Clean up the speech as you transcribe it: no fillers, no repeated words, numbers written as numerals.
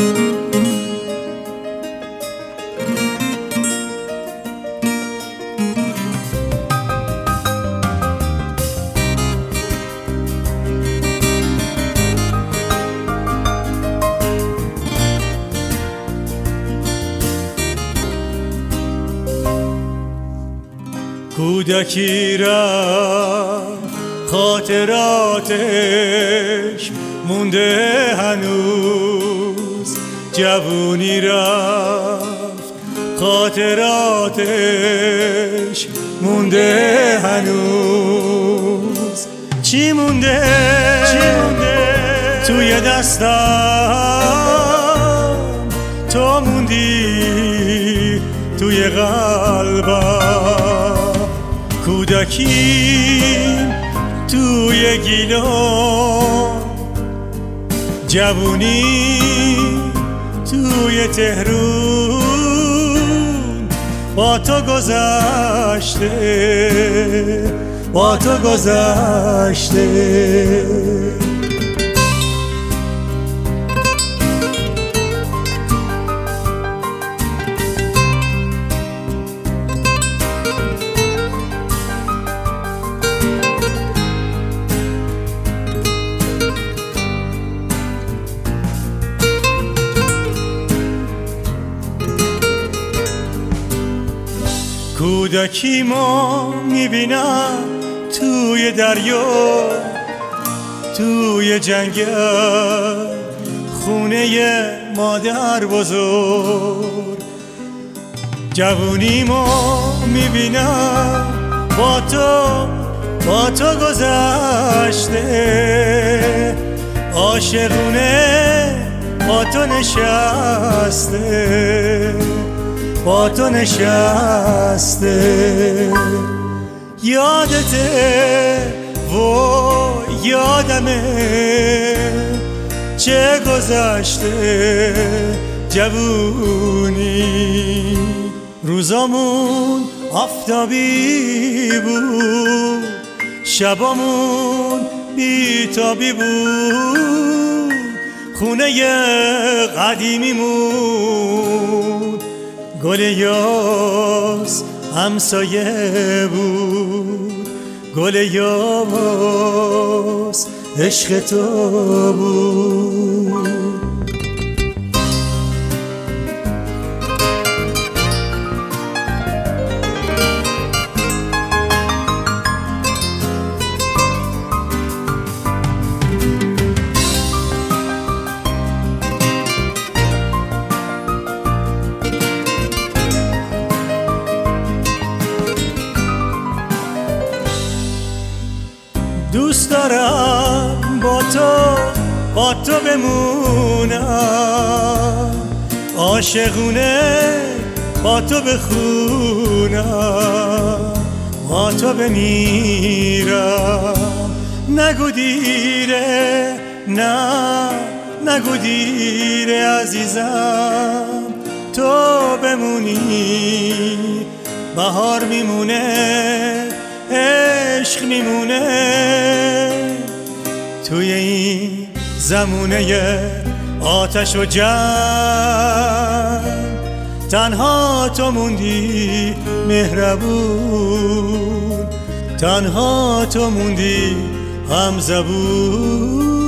کودکی را خاطراتش مونده هنوز، جوونی رفت خاطراتش مونده هنوز. چی مونده توی دستم، تو موندی توی قلبم. کودکیم توی گیلان، جوونی توی تهرون. با تو گذشته، با تو گذشته. کودکی ما میبینم توی دریا، توی جنگل، خونه مادر بزرگ. جوونی ما میبینم با تو گذشته. عاشقونه با تو نشسته، با تو نشسته. یادته و یادمه چه گذشته جوونی. روزامون آفتابی بود، شبامون بیتابی بود. خونه قدیمیمون گل یاس همسایه بود، گل یاس عشق تو بود. دوست دارم با تو بمونم، عاشقونه با تو بخونم، با تو بمیرم. نگو دیره، نه نگو دیره عزیزم، تو بمونی بهار میمونه، عشق میمونه. توی این زمونه آتش و جنگ، تنها تو موندی مهربون، تنها تو موندی همزبون.